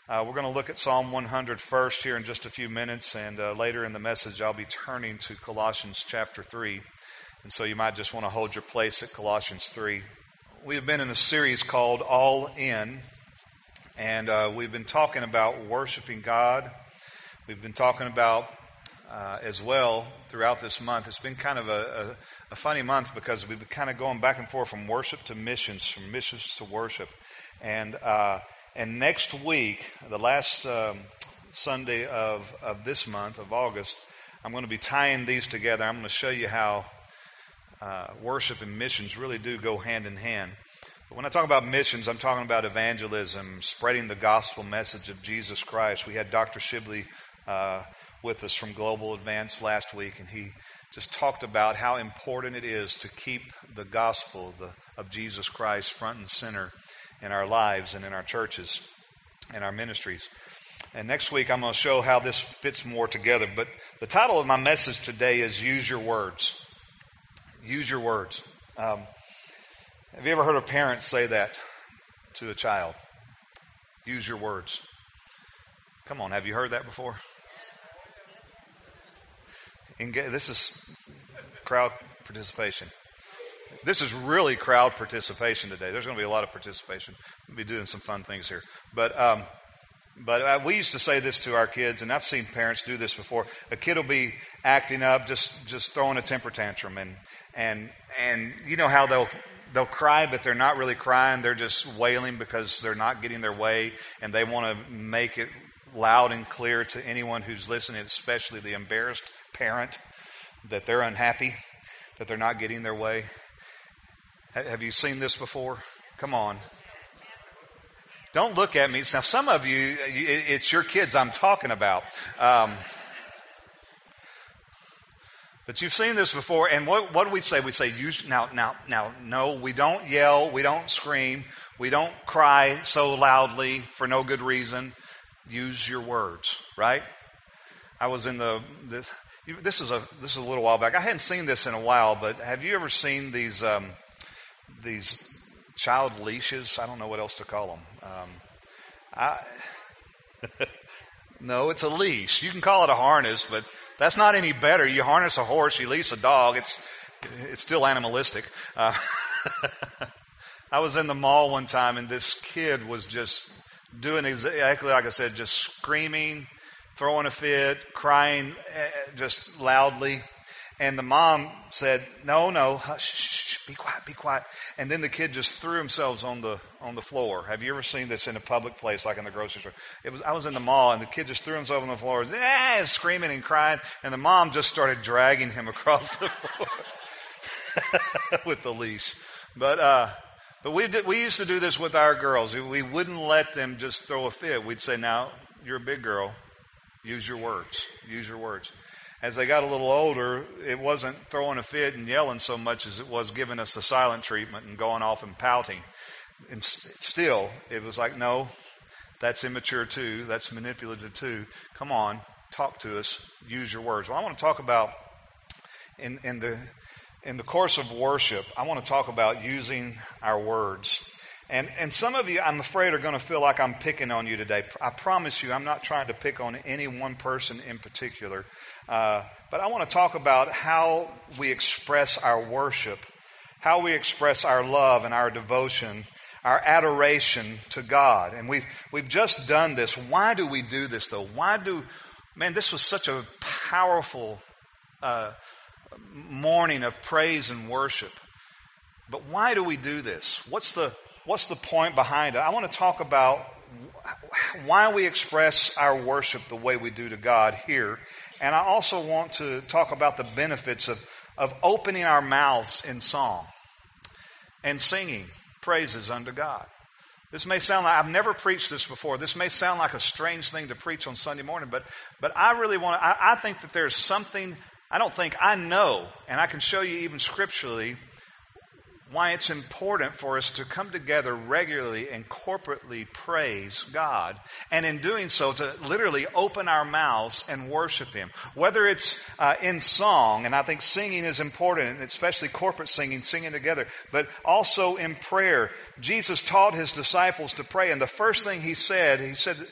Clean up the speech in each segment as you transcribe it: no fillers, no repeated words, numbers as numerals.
We're going to look at Psalm 100 first here in just a few minutes, and later in the message I'll be turning to Colossians chapter 3. And so you might just want to hold your place at Colossians 3. We have been in a series called All In, and we've been talking about worshiping God. We've been talking about as well throughout this month. It's been kind of a funny month because we've been kind of going back and forth from worship to missions, from missions to worship. And next week, the last Sunday of this month, of August, I'm going to be tying these together. I'm going to show you how worship and missions really do go hand in hand. But when I talk about missions, I'm talking about evangelism, spreading the gospel message of Jesus Christ. We had Dr. Shibley with us from Global Advance last week, and he just talked about how important it is to keep the gospel of Jesus Christ front and center in our lives and in our churches and our ministries. And next week I'm going to show how this fits more together. But the title of my message today is Use Your Words. Use your words. Have you ever heard a parent say that to a child? Use your words. Come on, have you heard that before? This is crowd participation. This is really crowd participation today. There's going to be a lot of participation. We'll be doing some fun things here. But we used to say this to our kids, and I've seen parents do this before. A kid will be acting up, just throwing a temper tantrum, and you know how they'll cry, but they're not really crying. They're just wailing because they're not getting their way, and they want to make it loud and clear to anyone who's listening, especially the embarrassed parent, that they're unhappy, that they're not getting their way. Have you seen this before? Come on. Don't look at me. Now, some of you, it's your kids I'm talking about. But you've seen this before, and what do we say? We say, no, we don't yell, we don't scream, we don't cry so loudly for no good reason. Use your words, right? I was in this is a little while back. I hadn't seen this in a while, but have you ever seen these child leashes? I don't know what else to call them. No, it's a leash. You can call it a harness, but that's not any better. You harness a horse, you leash a dog. It's still animalistic. I was in the mall one time, and this kid was just doing exactly like I said, just screaming, throwing a fit, crying just loudly. And the mom said, no, hush, be quiet. And then the kid just threw himself on the floor. Have you ever seen this in a public place, like in the grocery store? I was in the mall, and the kid just threw himself on the floor, screaming and crying, and the mom just started dragging him across the floor with the leash. But we used to do this with our girls. We wouldn't let them just throw a fit. We'd say, now, you're a big girl. Use your words. Use your words. As they got a little older, it wasn't throwing a fit and yelling so much as it was giving us the silent treatment and going off and pouting. And still, it was like, no, that's immature too. That's manipulative too. Come on, talk to us. Use your words. Well, I want to talk about, in the course of worship, I want to talk about using our words. And some of you, I'm afraid, are going to feel like I'm picking on you today. I promise you, I'm not trying to pick on any one person in particular. But I want to talk about how we express our worship, how we express our love and our devotion, our adoration to God. And we've just done this. Why do we do this, though? This was such a powerful morning of praise and worship. But why do we do this? What's the point behind it? I want to talk about why we express our worship the way we do to God here. And I also want to talk about the benefits of opening our mouths in song and singing praises unto God. This may sound like, I've never preached this before. This may sound like a strange thing to preach on Sunday morning, but I really I think that there's something, I know, and I can show you even scripturally, why it's important for us to come together regularly and corporately praise God, and in doing so to literally open our mouths and worship Him. Whether it's in song, and I think singing is important, especially corporate singing together, but also in prayer. Jesus taught His disciples to pray, and the first thing He said,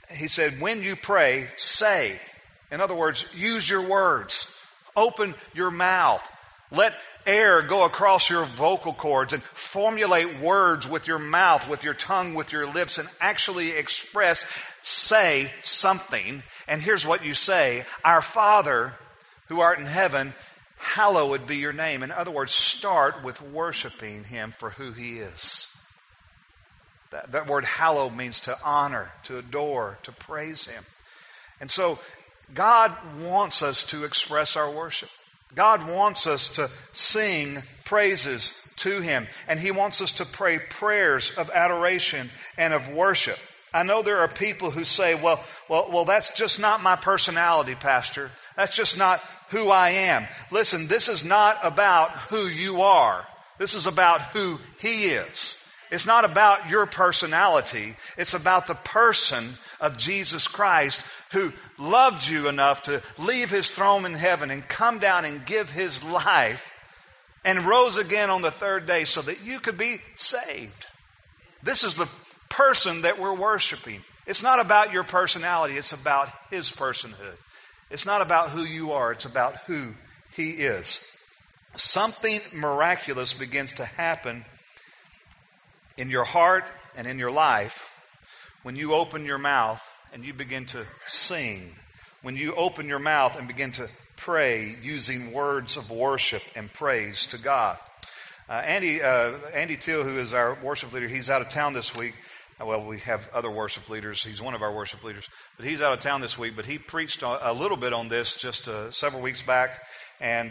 he said, when you pray, say. In other words, use your words. Open your mouth. Let air go across your vocal cords and formulate words with your mouth, with your tongue, with your lips, and actually express, say something. And here's what you say: Our Father who art in heaven, hallowed be your name. In other words, start with worshiping Him for who He is. That word hallow means to honor, to adore, to praise Him. And so God wants us to express our worship. God wants us to sing praises to Him. And He wants us to pray prayers of adoration and of worship. I know there are people who say, well, that's just not my personality, Pastor. That's just not who I am. Listen, this is not about who you are. This is about who He is. It's not about your personality. It's about the person of Jesus Christ, who loved you enough to leave His throne in heaven and come down and give His life and rose again on the third day so that you could be saved. This is the person that we're worshiping. It's not about your personality. It's about His personhood. It's not about who you are. It's about who He is. Something miraculous begins to happen in your heart and in your life when you open your mouth and you begin to sing. When you open your mouth and begin to pray using words of worship and praise to God. Andy Till, who is our worship leader, he's out of town this week. Well, we have other worship leaders. He's one of our worship leaders. But he's out of town this week. But he preached a little bit on this just several weeks back. And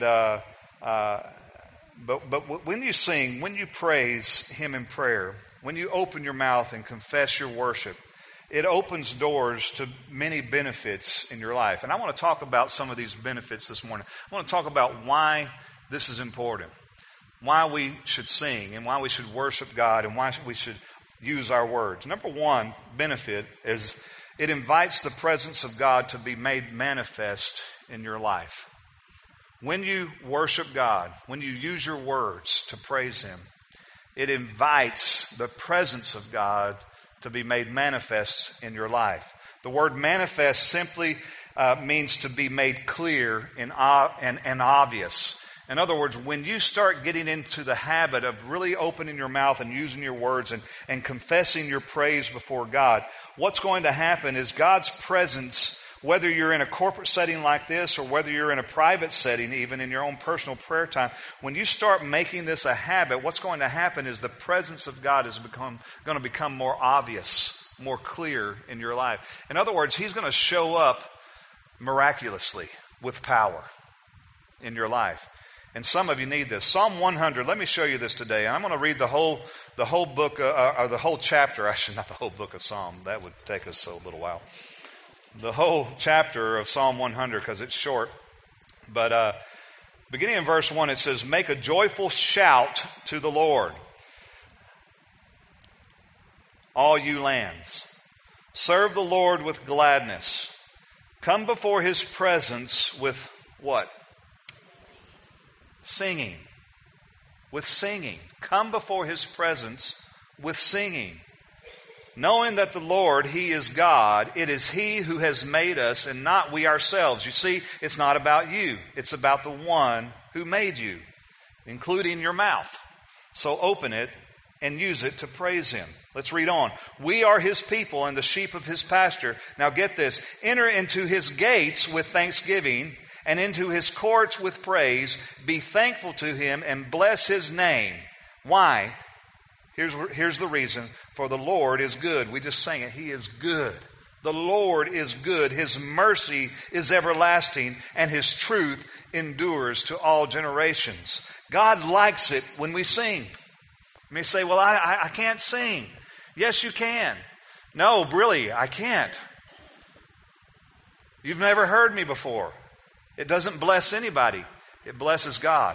But when you sing, when you praise Him in prayer, when you open your mouth and confess your worship, it opens doors to many benefits in your life. And I want to talk about some of these benefits this morning. I want to talk about why this is important, why we should sing, and why we should worship God, and why we should use our words. Number one benefit is it invites the presence of God to be made manifest in your life. When you worship God, when you use your words to praise Him, it invites the presence of God to be made manifest in your life. The word manifest simply means to be made clear and obvious. In other words, when you start getting into the habit of really opening your mouth and using your words and confessing your praise before God, what's going to happen is God's presence, whether you're in a corporate setting like this or whether you're in a private setting, even in your own personal prayer time, when you start making this a habit, what's going to happen is the presence of God is going to become more obvious, more clear in your life. In other words, He's going to show up miraculously with power in your life. And some of you need this. Psalm 100, let me show you this today. I'm going to read the whole book, or the whole chapter, actually not the whole book of Psalm. That would take us a little while. The whole chapter of Psalm 100 because it's short. But beginning in verse 1, it says, "Make a joyful shout to the Lord, all you lands. Serve the Lord with gladness. Come before His presence with" what? Singing. With singing. Come before His presence with singing. Knowing that the Lord, He is God. It is He who has made us and not we ourselves. You see, it's not about you. It's about the one who made you, including your mouth. So open it and use it to praise Him. Let's read on. We are His people and the sheep of His pasture. Now get this. Enter into His gates with thanksgiving and into His courts with praise. Be thankful to Him and bless His name. Why? Here's the reason. For the Lord is good. We just sang it. He is good. The Lord is good. His mercy is everlasting, and His truth endures to all generations. God likes it when we sing. You may say, well, I can't sing. Yes, you can. No, really, I can't. You've never heard me before. It doesn't bless anybody. It blesses God.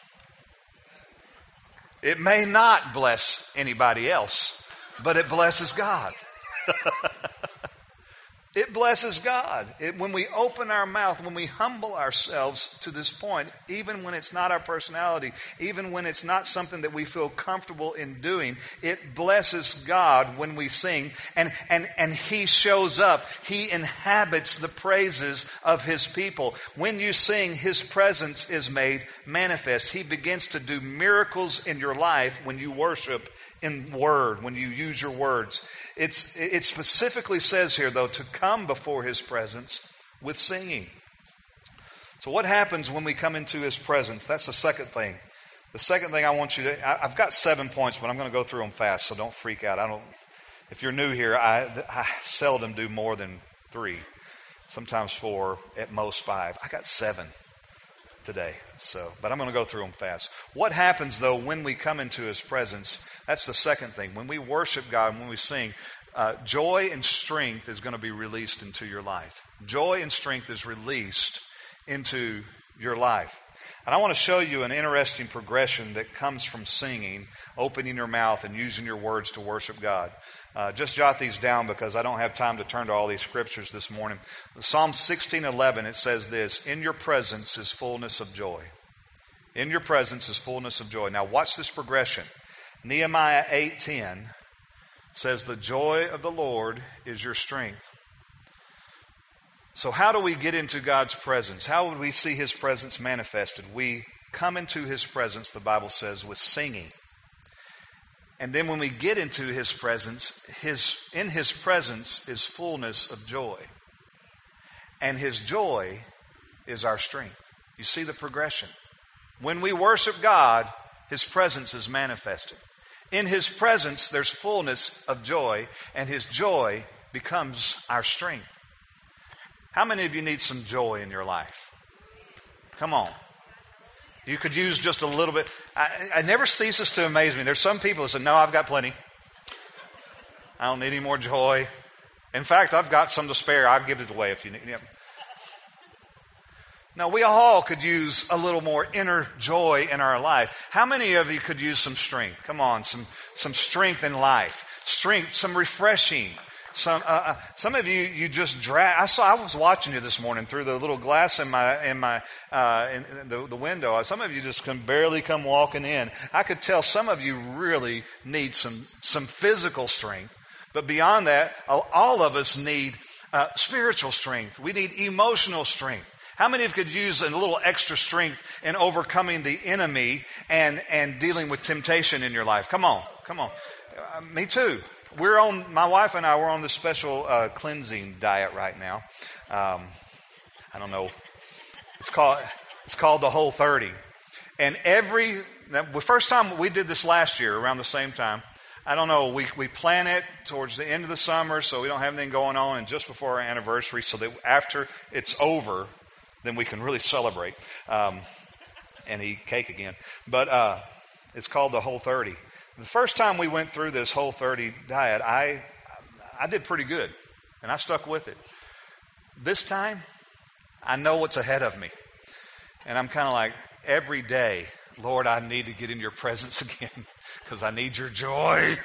It may not bless anybody else, but it blesses God. It blesses God. When we open our mouth, when we humble ourselves to this point, even when it's not our personality, even when it's not something that we feel comfortable in doing, it blesses God when we sing. And He shows up. He inhabits the praises of His people. When you sing, His presence is made manifest. He begins to do miracles in your life when you worship in word, when you use your words. It specifically says here, though, to come before His presence with singing. So what happens when we come into His presence? That's the second thing. The second thing I want you to, I've got 7 points, but I'm going to go through them fast, so don't freak out. If you're new here, I seldom do more than 3, sometimes 4, at most 5. I got 7 today, but I'm going to go through them fast. What happens, though, when we come into His presence? That's the second thing. When we worship God, when we sing, joy and strength is going to be released into your life. Joy and strength is released into your life. And I want to show you an interesting progression that comes from singing, opening your mouth, and using your words to worship God. Just jot these down because I don't have time to turn to all these scriptures this morning. Psalm 16:11, it says this: "In your presence is fullness of joy." In your presence is fullness of joy. Now watch this progression. Nehemiah 8:10 says, "The joy of the Lord is your strength." So how do we get into God's presence? How would we see His presence manifested? We come into His presence, the Bible says, with singing. And then when we get into His presence, in His presence is fullness of joy. And His joy is our strength. You see the progression. When we worship God, His presence is manifested. In His presence, there's fullness of joy, and His joy becomes our strength. How many of you need some joy in your life? Come on. You could use just a little bit. It never ceases to amaze me. There's some people that say, "No, I've got plenty. I don't need any more joy. In fact, I've got some to spare. I'll give it away if you need it." No, we all could use a little more inner joy in our life. How many of you could use some strength? Come on, some strength in life. Strength, some refreshing. Some of you just drag. I was watching you this morning through the little glass in the window. Some of you just can barely come walking in. I could tell some of you really need some physical strength. But beyond that, all of us need spiritual strength. We need emotional strength. How many of you could use a little extra strength in overcoming the enemy and dealing with temptation in your life? Come on. Me too. My wife and I, we're on this special cleansing diet right now. I don't know. It's called the Whole 30. And the first time we did this last year around the same time, I don't know, we plan it towards the end of the summer so we don't have anything going on, and just before our anniversary so that after it's over, then we can really celebrate and eat cake again. But it's called the Whole 30. The first time we went through this Whole 30 diet, I did pretty good, and I stuck with it. This time, I know what's ahead of me, and I'm kind of like, every day, Lord, I need to get in your presence again because I need your joy.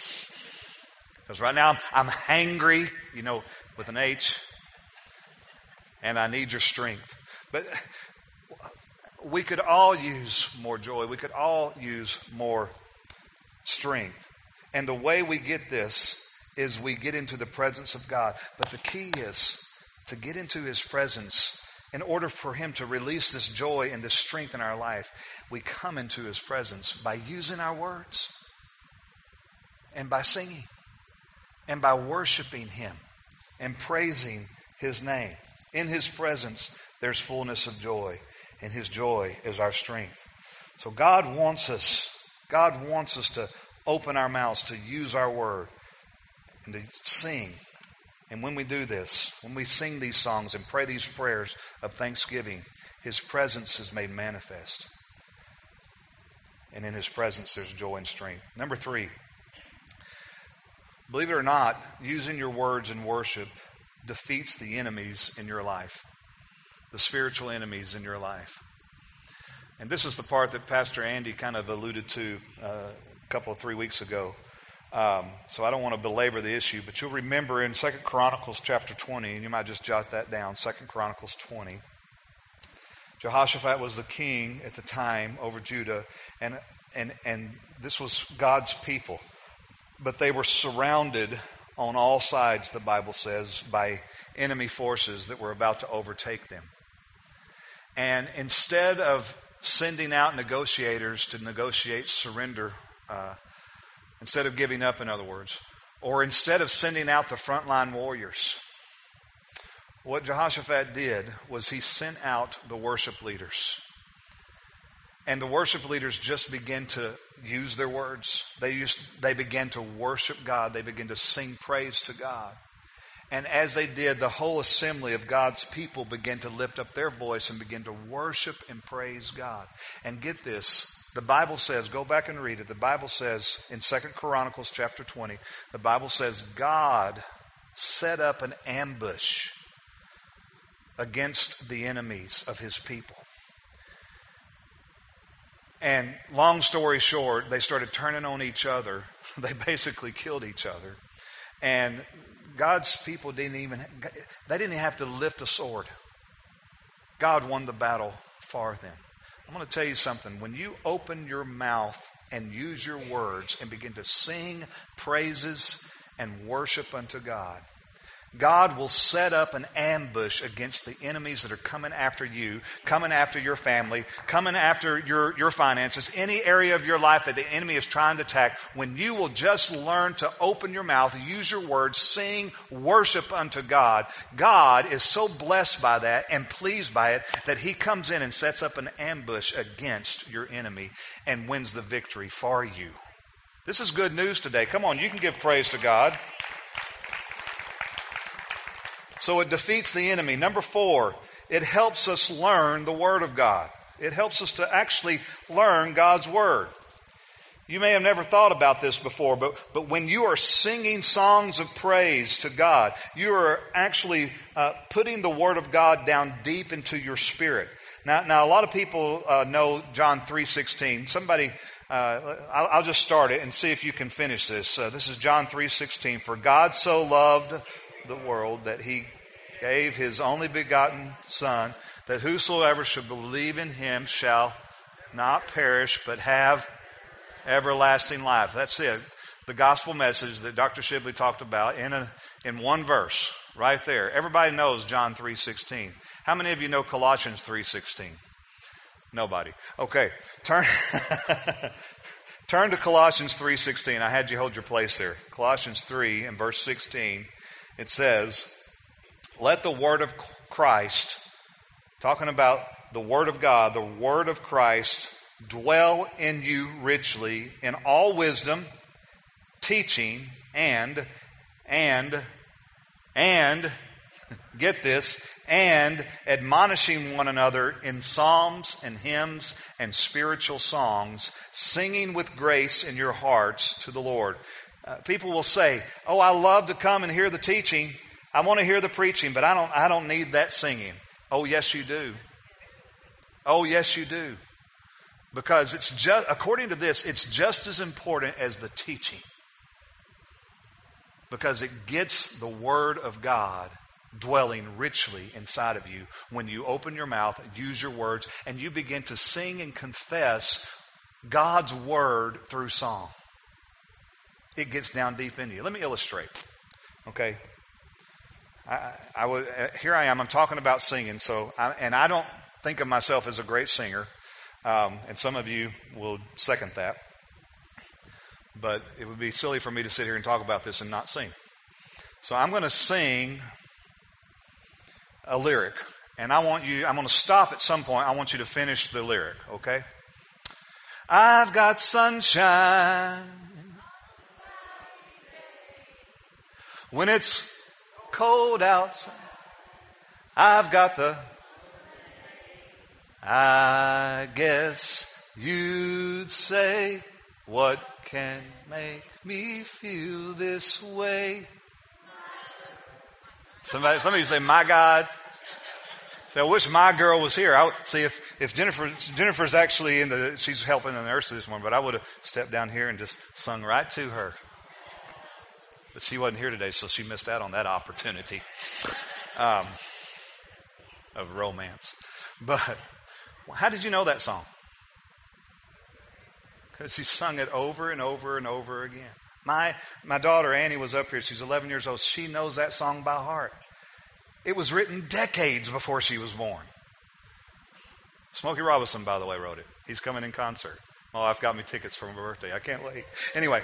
Because right now, I'm hangry, with an H, and I need your strength. But we could all use more joy. We could all use more strength. And the way we get this is we get into the presence of God. But the key is to get into His presence. In order for Him to release this joy and this strength in our life, we come into His presence by using our words and by singing and by worshiping Him and praising His name. In His presence, there's fullness of joy, and His joy is our strength. So God wants us to open our mouths, to use our word, and to sing. And when we do this, when we sing these songs and pray these prayers of thanksgiving, His presence is made manifest. And in His presence, there's joy and strength. Number 3, believe it or not, using your words in worship defeats the enemies in your life, the spiritual enemies in your life. And this is the part that Pastor Andy kind of alluded to a couple of 3 weeks ago. So I don't want to belabor the issue, but you'll remember in 2 Chronicles chapter 20, and you might just jot that down, 2 Chronicles 20. Jehoshaphat was the king at the time over Judah, and this was God's people. But they were surrounded on all sides, the Bible says, by enemy forces that were about to overtake them. And instead of sending out negotiators to negotiate surrender, instead of giving up, in other words, or instead of sending out the frontline warriors, what Jehoshaphat did was he sent out the worship leaders. And the worship leaders just began to use their words. They began to worship God. They began to sing praise to God. And as they did, the whole assembly of God's people began to lift up their voice and begin to worship and praise God. And get this, the Bible says, go back and read it. The Bible says in 2 Chronicles chapter 20, the Bible says God set up an ambush against the enemies of his people. And long story short, they started turning on each other. They basically killed each other. And God's people didn't even have to lift a sword. God won the battle for them. I'm going to tell you something. When you open your mouth and use your words and begin to sing praises and worship unto God, God will set up an ambush against the enemies that are coming after you, coming after your family, coming after your finances, any area of your life that the enemy is trying to attack. When you will just learn to open your mouth, use your words, sing, worship unto God, God is so blessed by that and pleased by it that he comes in and sets up an ambush against your enemy and wins the victory for you. This is good news today. Come on, you can give praise to God. So it defeats the enemy. Number 4, it helps us learn the Word of God. It helps us to actually learn God's Word. You may have never thought about this before, but when you are singing songs of praise to God, you are actually putting the Word of God down deep into your spirit. Now a lot of people know John 3:16. Somebody, I'll just start it and see if you can finish this. This is John 3:16. For God so loved the world that he gave his only begotten Son, that whosoever should believe in him shall not perish but have everlasting life. That's it. The gospel message that Dr. Shibley talked about in one verse right there. Everybody knows John 3:16. How many of you know Colossians 3:16? Nobody. Okay, turn to Colossians 3:16. I had you hold your place there. Colossians 3 and verse 16. It says, let the word of Christ, talking about the word of God, the word of Christ, dwell in you richly in all wisdom, teaching, and, get this, and admonishing one another in psalms and hymns and spiritual songs, singing with grace in your hearts to the Lord. People will say, oh, I love to come and hear the teaching. I want to hear the preaching, but I don't need that singing. Oh, yes, you do. Oh, yes, you do. Because it's just, according to this, it's just as important as the teaching. Because it gets the Word of God dwelling richly inside of you when you open your mouth, use your words, and you begin to sing and confess God's Word through song. It gets down deep into you. Let me illustrate. Okay, here I am. I'm talking about singing. And I don't think of myself as a great singer, and some of you will second that. But it would be silly for me to sit here and talk about this and not sing. So I'm going to sing a lyric, and I'm going to stop at some point. I want you to finish the lyric. Okay? I've got sunshine when it's cold outside. I've got I guess you'd say, what can make me feel this way? Somebody say, my God. Say, I wish my girl was here. If Jennifer's actually she's helping the nurse this morning, but I would have stepped down here and just sung right to her. But she wasn't here today, so she missed out on that opportunity of romance. But how did you know that song? Because she sung it over and over and over again. My daughter Annie was up here. She's 11 years old. She knows that song by heart. It was written decades before she was born. Smokey Robinson, by the way, wrote it. He's coming in concert. My wife got me tickets for my birthday. I can't wait. Anyway,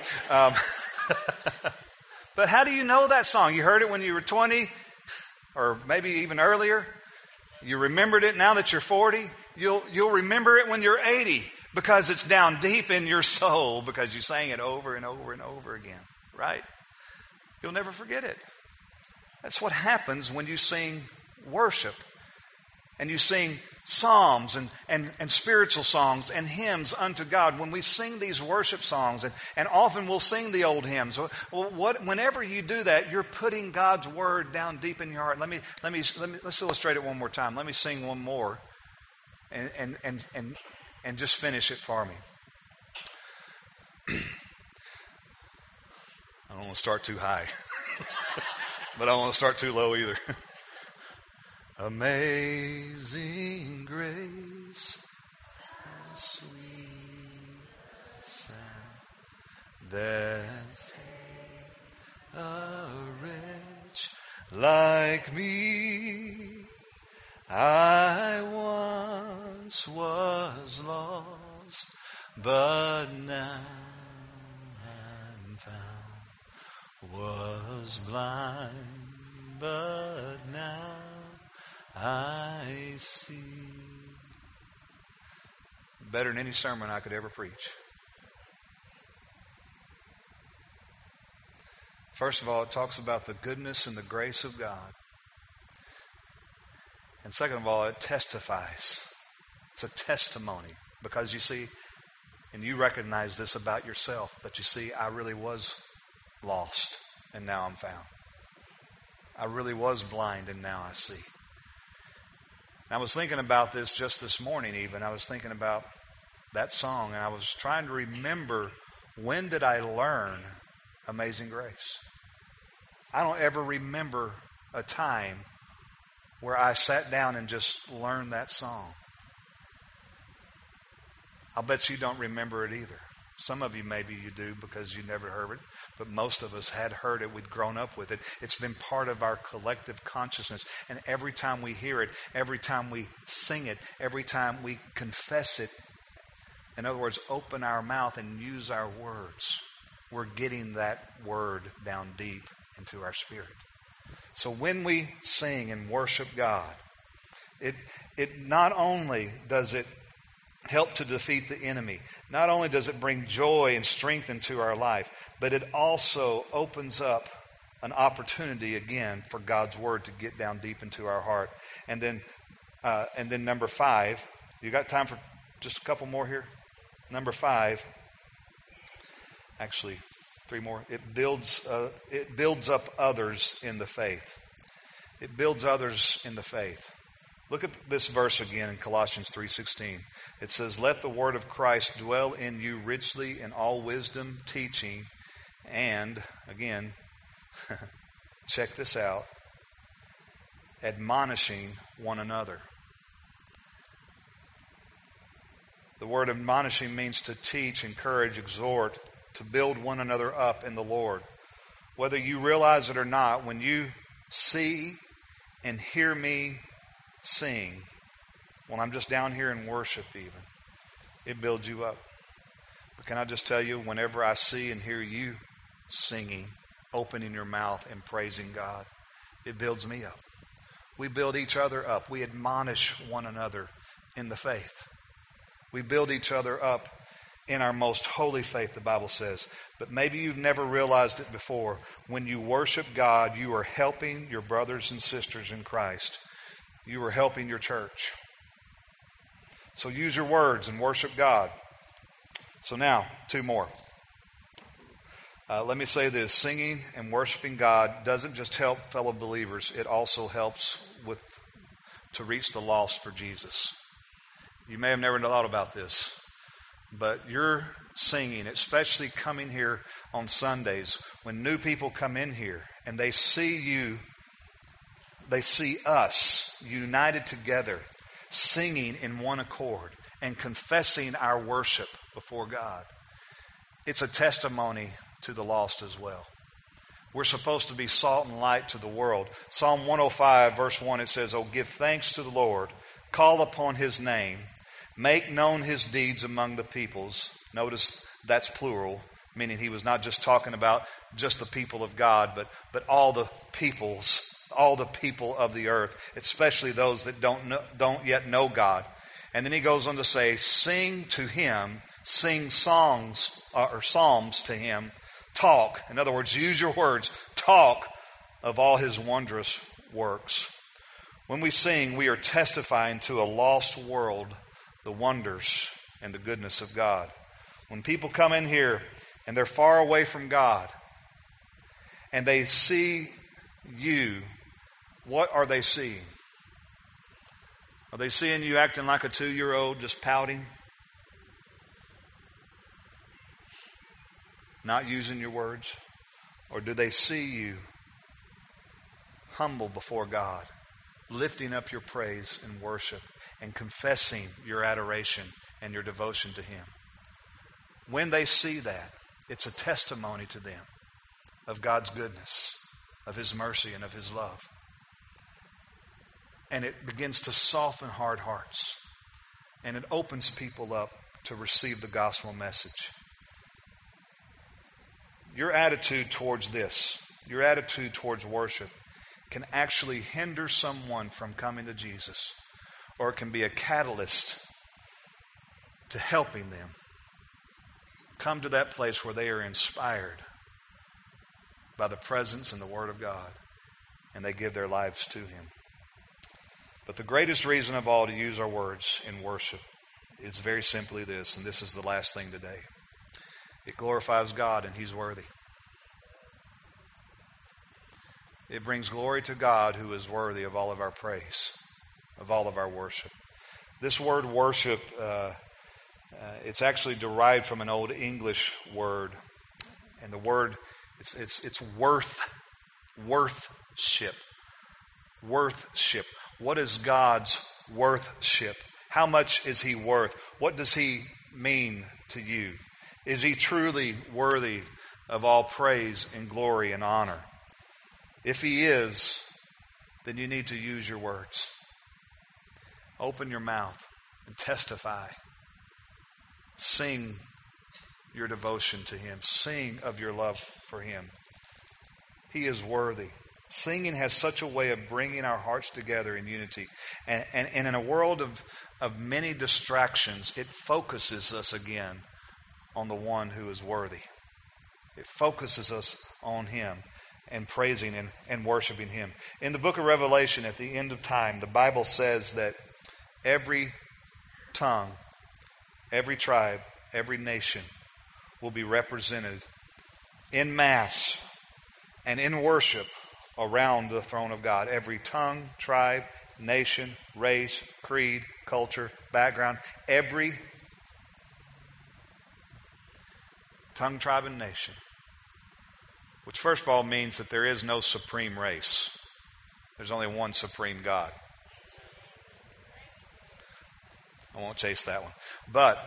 but how do you know that song? You heard it when you were 20 or maybe even earlier. You remembered it now that you're 40. You'll remember it when you're 80 because it's down deep in your soul because you sang it over and over and over again, right? You'll never forget it. That's what happens when you sing worship and you sing psalms and spiritual songs and hymns unto God. When we sing these worship songs, and often we'll sing the old hymns. Whenever you do that, you're putting God's word down deep in your heart. Let's illustrate it one more time. Let me sing one more, and just finish it for me. I don't want to start too high, but I don't want to start too low either. Amazing grace, sweet sound that saved a wretch like me. I once was lost, but now I'm found. Was blind, but now I see. Better than any sermon I could ever preach. First of all, it talks about the goodness and the grace of God. And second of all, it testifies. It's a testimony. Because you see, and you recognize this about yourself, but you see, I really was lost, and now I'm found. I really was blind, and now I see. I was thinking about this just this morning even. I was thinking about that song, and I was trying to remember, when did I learn Amazing Grace? I don't ever remember a time where I sat down and just learned that song. I'll bet you don't remember it either. Some of you, maybe you do because you never heard it, but most of us had heard it. We'd grown up with it. It's been part of our collective consciousness. And every time we hear it, every time we sing it, every time we confess it, in other words, open our mouth and use our words, we're getting that word down deep into our spirit. So when we sing and worship God, it not only does it help to defeat the enemy. Not only does it bring joy and strength into our life, but it also opens up an opportunity again for God's word to get down deep into our heart. And then number 5, you got time for just a couple more here? Number 5, actually 3 more. It builds up others in the faith. It builds others in the faith. Look at this verse again in Colossians 3:16. It says, "Let the word of Christ dwell in you richly in all wisdom, teaching, and," again, check this out, "admonishing one another." The word admonishing means to teach, encourage, exhort, to build one another up in the Lord. Whether you realize it or not, when you see and hear me sing, when I'm just down here in worship even, it builds you up. But can I just tell you, whenever I see and hear you singing, opening your mouth and praising God, it builds me up. We build each other up. We admonish one another in the faith. We build each other up in our most holy faith, the Bible says. But maybe you've never realized it before. When you worship God, you are helping your brothers and sisters in Christ. You are helping your church. So use your words and worship God. So now, 2 more. Let me say this. Singing and worshiping God doesn't just help fellow believers. It also helps to reach the lost for Jesus. You may have never thought about this, But your singing, especially coming here on Sundays, when new people come in here and they see you, they see us united together, singing in one accord and confessing our worship before God. It's a testimony to the lost as well. We're supposed to be salt and light to the world. Psalm 105, verse 1, it says, "Oh, give thanks to the Lord, call upon His name, make known His deeds among the peoples." Notice that's plural, meaning he was not just talking about just the people of God, but all the peoples, all the people of the earth, especially those that don't yet know God. And then he goes on to say, sing to Him, sing songs or psalms to Him, talk. In other words, use your words, talk of all His wondrous works. When we sing, we are testifying to a lost world the wonders and the goodness of God. When people come in here and they're far away from God and they see you, what are they seeing? Are they seeing you acting like a 2-year-old, just pouting? Not using your words? Or do they see you humble before God, lifting up your praise and worship and confessing your adoration and your devotion to Him? When they see that, it's a testimony to them of God's goodness, of His mercy, and of His love. And it begins to soften hard hearts. And it opens people up to receive the gospel message. Your attitude towards this, your attitude towards worship, can actually hinder someone from coming to Jesus, or it can be a catalyst to helping them come to that place where they are inspired by the presence and the Word of God, and they give their lives to Him. But the greatest reason of all to use our words in worship is very simply this, and this is the last thing today. It glorifies God, and He's worthy. It brings glory to God, who is worthy of all of our praise, of all of our worship. This word worship, it's actually derived from an old English word, and the word it's worthship. Worthship. What is God's worthship? How much is He worth? What does He mean to you? Is He truly worthy of all praise and glory and honor? If He is, then you need to use your words. Open your mouth and testify. Sing your devotion to Him. Sing of your love for Him. He is worthy. Singing has such a way of bringing our hearts together in unity. And in a world of many distractions, it focuses us again on the one who is worthy. It focuses us on Him and praising and worshiping Him. In the book of Revelation, at the end of time, the Bible says that every tongue, every tribe, every nation will be represented en masse and in worship around the throne of God. Every tongue, tribe, nation, race, creed, culture, background, every tongue, tribe, and nation. Which first of all means that there is no supreme race. There's only one supreme God. I won't chase that one. But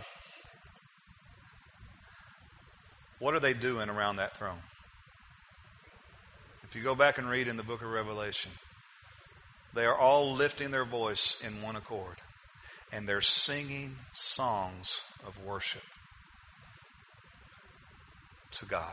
what are they doing around that throne? If you go back and read in the book of Revelation, they are all lifting their voice in one accord, and they're singing songs of worship to God.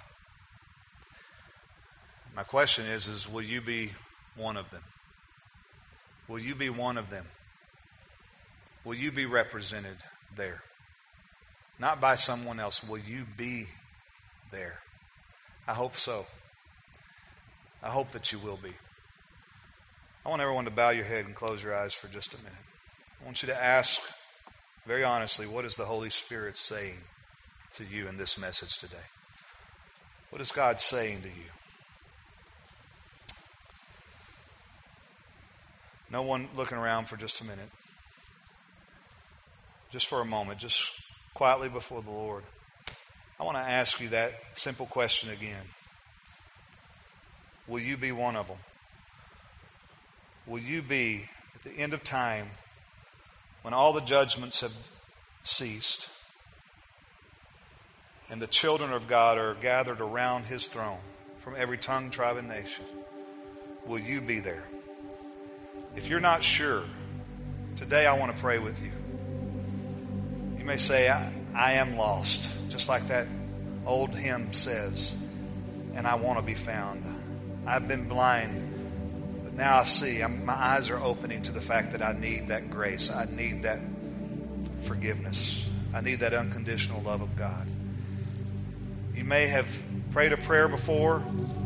My question is will you be one of them? Will you be one of them? Will you be represented there? Not by someone else. Will you be there? I hope so. I hope that you will be. I want everyone to bow your head and close your eyes for just a minute. I want you to ask very honestly, what is the Holy Spirit saying to you in this message today? What is God saying to you? No one looking around for just a minute. Just for a moment. Just quietly before the Lord, I want to ask you that simple question again. Will you be one of them? Will you be, at the end of time, when all the judgments have ceased and the children of God are gathered around His throne from every tongue, tribe, and nation, will you be there? If you're not sure, today I want to pray with you. You may say, I am lost, just like that old hymn says, and I want to be found. I've been blind, but now I see. My eyes are opening to the fact that I need that grace. I need that forgiveness. I need that unconditional love of God. You may have prayed a prayer before,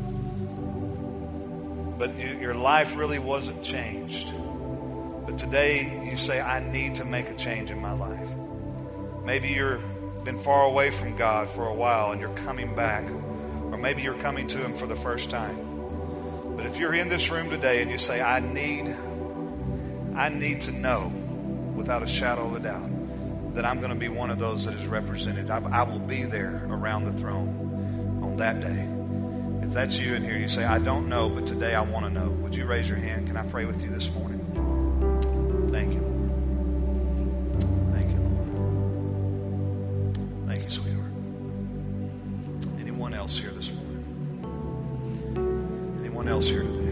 but your life really wasn't changed. But today you say, I need to make a change in my life. Maybe you've been far away from God for a while and you're coming back. Or maybe you're coming to Him for the first time. But if you're in this room today and you say, I need to know without a shadow of a doubt that I'm going to be one of those that is represented. I will be there around the throne on that day. If that's you in here, you say, I don't know, but today I want to know. Would you raise your hand? Can I pray with you this morning? Thank you, Lord. Thank you, Lord. Thank you, sweetheart. Anyone else here this morning? Anyone else here today?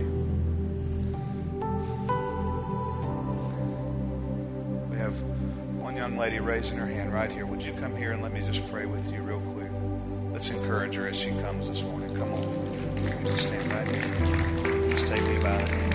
We have one young lady raising her hand right here. Would you come here and let me just pray with you real quick? Let's encourage her as she comes this morning. Come on. Just stand right here. Just take me by the hand.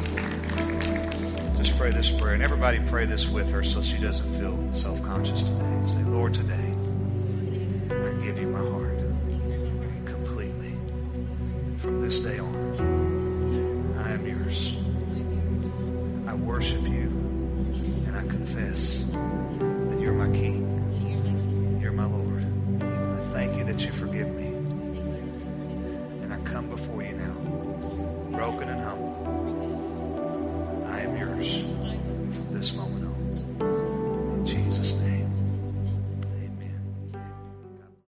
Just pray this prayer. And everybody pray this with her so she doesn't feel self-conscious today. Say, Lord, today, I give you my heart completely. From this day on, I am yours. I worship you and I confess that you're my King. You're my Lord. I thank you that you forgive me. And I come before you now, broken and humble. I am yours from this moment.